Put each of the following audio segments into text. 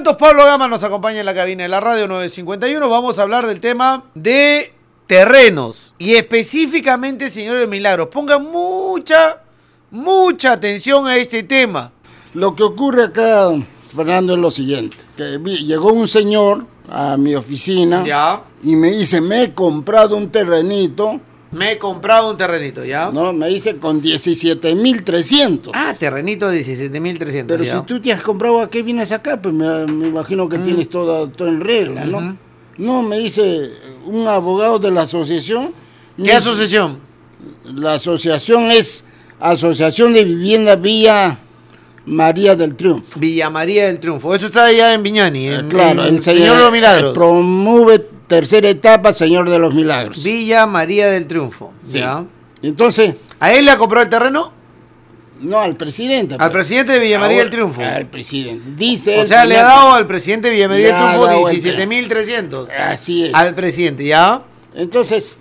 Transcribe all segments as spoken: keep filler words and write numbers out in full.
Santos. Pablo Gama nos acompaña en la cabina de la radio nueve cincuenta y uno. Vamos a hablar del tema de terrenos y específicamente, señores Milagros, pongan mucha, mucha atención a este tema. Lo que ocurre acá, Fernando, es lo siguiente, que llegó un señor a mi oficina ya. y me dice, me he comprado un terrenito. Me he comprado un terrenito, ¿ya? No, me dice con diecisiete mil trescientos. Ah, terrenito de diecisiete mil trescientos. Pero ya. si tú te has comprado, ¿a qué vienes acá? Pues me, me imagino que mm. tienes todo, todo en regla, ¿no? Uh-huh. No, me dice un abogado de la asociación. ¿Qué dice, asociación? La asociación es Asociación de Vivienda Villa María del Triunfo. Villa María del Triunfo. Eso está allá en Viñani, en, claro, en el Señor, Señor de los Milagros. Promueve tercera etapa, Señor de los Milagros. Villa María del Triunfo. Sí. ¿Ya? Entonces, ¿a él le ha comprado el terreno? No, al presidente. Al pero. presidente de Villa María del Triunfo. Al presidente. Dice o sea, le ha dado al presidente de Villa María del Triunfo diecisiete mil trescientos. Así es. Al presidente, ¿ya? Entonces,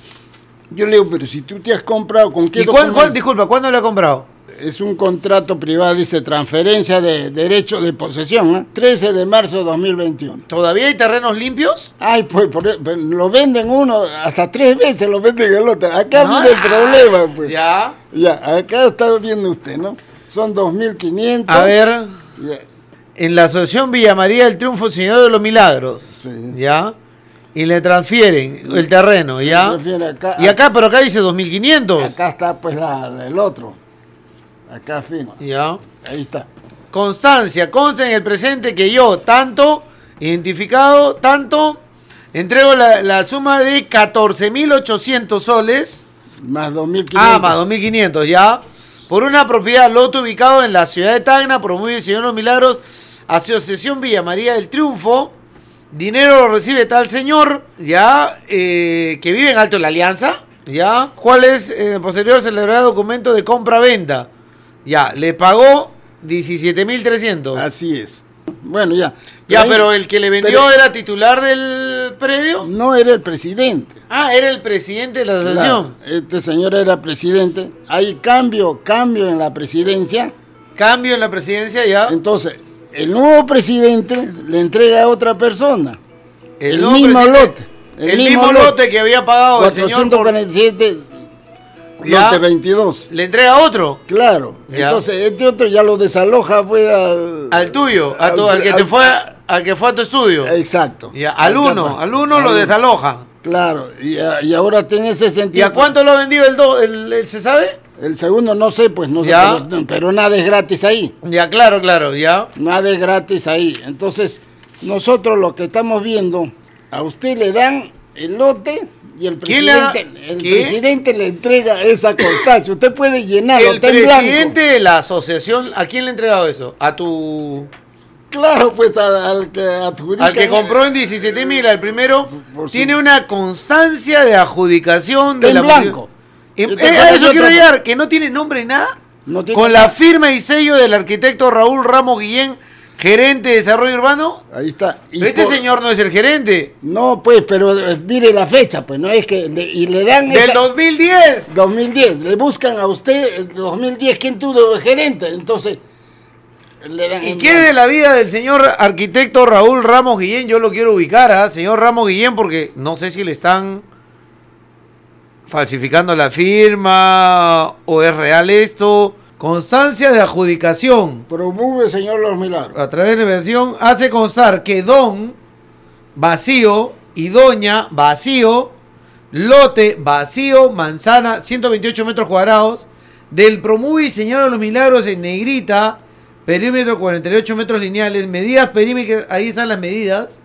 yo le digo, pero si tú te has comprado, ¿con qué ¿Y cuál, cuál, disculpa, cuándo le ha comprado? Es un contrato privado, dice transferencia de derecho de posesión, ¿eh? trece de marzo de dos mil veintiuno. ¿Todavía hay terrenos limpios? Ay, pues, por, pues lo venden uno, hasta tres veces lo venden el otro. Acá no, viene el problema, pues. Ya. Ya, acá está viendo usted, ¿no? Son dos mil quinientos. A ver, ya. En la asociación Villa María del Triunfo, Señor de los Milagros. Sí. ¿Ya? Y le transfieren el terreno, ¿ya? Acá, y acá, pero acá dice dos mil quinientos. Acá está, pues, la, el otro. Acá firma. Ya. Ahí está. Constancia, consta en el presente que yo, tanto, identificado, tanto, entrego la, la suma de catorce mil ochocientos soles. Más dos mil quinientos. Ah, más dos mil quinientos, ya. Por una propiedad, lote ubicado en la ciudad de Tacna, promueve el Señor de los Milagros, Asociación Villa María del Triunfo. Dinero lo recibe tal señor, ya, eh, que vive en Alto de la Alianza, ya. ¿Cuál es el eh, posterior celebrado documento de compra-venta? Ya, le pagó diecisiete mil trescientos. Así es. Bueno, ya. Ya, pero, pero el que le vendió pero, era titular del predio. No, era el presidente. Ah, era el presidente de la asociación. Claro, este señor era presidente. Hay cambio, cambio en la presidencia. Cambio en la presidencia, ya. Entonces, el nuevo presidente le entrega a otra persona. El, el mismo lote. El, el mismo, mismo lote, lote que había pagado cuatrocientos cuarenta y siete. Ya, lote veintidós. ¿Le entrega otro? Claro. Ya. Entonces, este otro ya lo desaloja, fue al... Al tuyo, a tu, al, al que te fue, al que fue a tu estudio. Exacto. Ya, al uno, al uno lo desaloja. Claro, y, y ahora tiene ese sentido. ¿Y a cuánto lo ha vendido el dos? El, el, ¿Se sabe? El segundo no sé, pues no sé, ya. pero, pero nada es gratis ahí. Ya, claro, claro, ya. Nada es gratis ahí. Entonces, nosotros lo que estamos viendo, a usted le dan el lote... Y el presidente, le el presidente le entrega esa constancia. Usted puede llenarlo. El presidente de la asociación, ¿a quién le ha entregado eso? A tu... Claro, pues al, al que adjudica. Al que compró en diecisiete mil, al primero, por tiene su... una constancia de adjudicación de en la... blanco. Y, eh, a eso quiero llegar, que no tiene nombre nada. No tiene con nada. La firma y sello del arquitecto Raúl Ramos Guillén, gerente de desarrollo urbano. Ahí está. Y pero este por... señor no es el gerente. No, pues, pero eh, mire la fecha, pues, no es que... Le, y le dan... ¡Del esa... dos mil diez! dos mil diez. Le buscan a usted el dos mil diez quién tuvo de gerente. Entonces, le dan... ¿Y qué de la vida del señor arquitecto Raúl Ramos Guillén? Yo lo quiero ubicar, ¿ah? ¿eh? Señor Ramos Guillén, porque no sé si le están falsificando la firma o es real esto... Constancia de adjudicación. Promueve, Señor Los Milagros. A través de la versión hace constar que don, vacío, y doña, vacío, lote, vacío, manzana, ciento veintiocho metros cuadrados, del Promuvi Señor de los Milagros en negrita, perímetro cuarenta y ocho metros lineales, medidas perímetros, ahí están las medidas.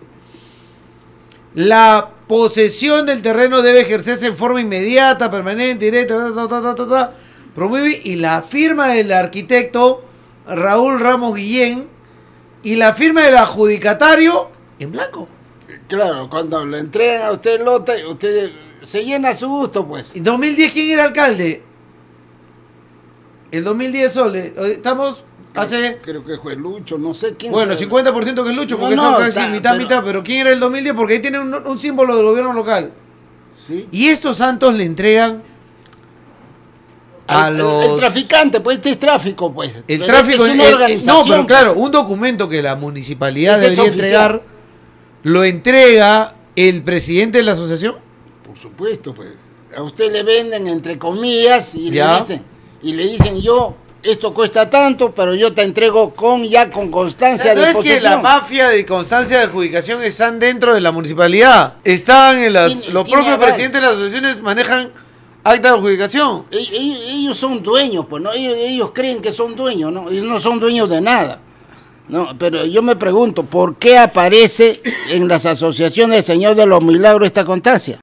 La posesión del terreno debe ejercerse en forma inmediata, permanente, directa, ta, ta, ta, ta, ta. Promueve y la firma del arquitecto Raúl Ramos Guillén y la firma del adjudicatario en blanco. Claro, cuando le entregan a usted el lote, usted se llena a su gusto, pues. ¿En dos mil diez quién era alcalde? El dos mil diez, Sole. Estamos creo, hace... Creo que fue Lucho, no sé quién. Bueno, sabe. cincuenta por ciento que es Lucho, porque no, no, son casi ta, mitad, pero... mitad. Pero ¿quién era el dos mil diez? Porque ahí tiene un, un símbolo del gobierno local. Sí. Y estos santos le entregan a el, los... el traficante, pues este es tráfico, pues. El pero tráfico... es una el, organización, no, pero claro, pues. un documento que la municipalidad Ese es debería oficial. entregar, ¿lo entrega el presidente de la asociación? Por supuesto, pues. A usted le venden entre comillas y ¿Ya? le dicen, y le dicen yo, esto cuesta tanto, pero yo te entrego con ya con constancia No de es posesión. que la mafia de constancia de adjudicación están dentro de la municipalidad. Están en las... Tiene- los tiene propios aval. presidentes de las asociaciones manejan acta de adjudicación. Ellos, ellos son dueños, pues, ¿no? Ellos, ellos creen que son dueños, ¿no? Ellos no son dueños de nada. No, pero yo me pregunto, ¿por qué aparece en las asociaciones del Señor de los Milagros esta constancia?